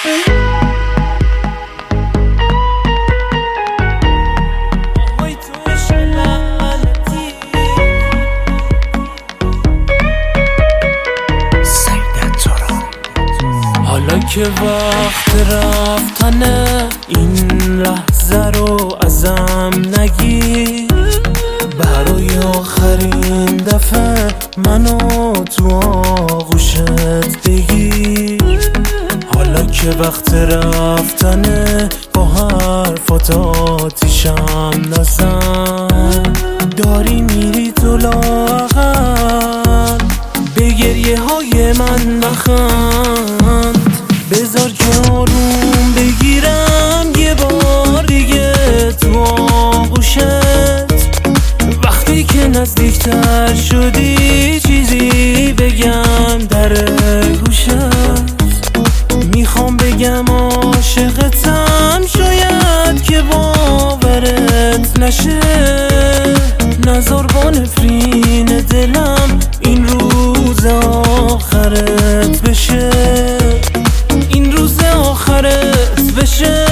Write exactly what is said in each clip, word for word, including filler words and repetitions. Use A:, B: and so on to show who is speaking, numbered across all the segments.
A: حالا که وقت رفتنه این لحظه رو ازم نگیر، برای آخرین دفعه منو تو آغوشت بگیر. حالا که وقت رفتنه با حرفات آتیشم نزن، داری میری تو لاغر به گریه های من نخند. بذار که آروم بگیرم یه بار دیگه تو آغوشت، وقتی که نزدیکتر شدی چیزی بگم در گوشت. میخوام بگم عاشقتم، شاید که باورت نشه، نذار با نفرین دلم این روز آخرت بشه، این روز آخرت بشه.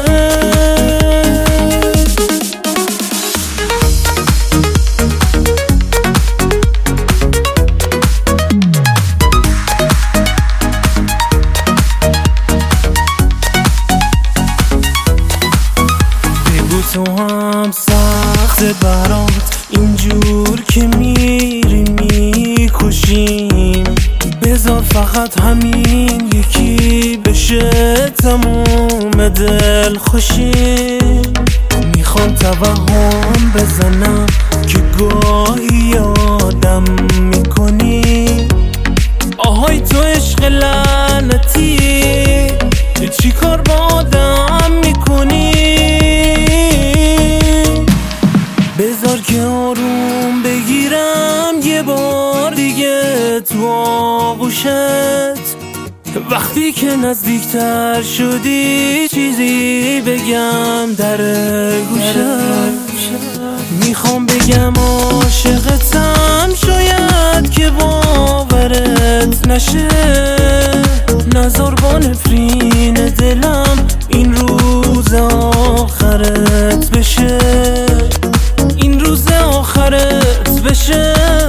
A: بگو تو هم سخت برات اینجور که میری میکشیم، بذار فقط همین یکی بشه تموم دل خوشیم. میخوام توهم بزنم که گاهی یادم میکنی، آهای تو عشق لعنتی چی کار با آدم میکنی. بذار که آروم بگیرم یه بار دیگه تو آغوشت، وقتی که نزدیکتر شدی چیزی بگم در گوشت. میخوام بگم عاشقتم، شاید که باورت نشه، نذار با نفرین دلم این روز آخرت بشه، این روز آخرت بشه.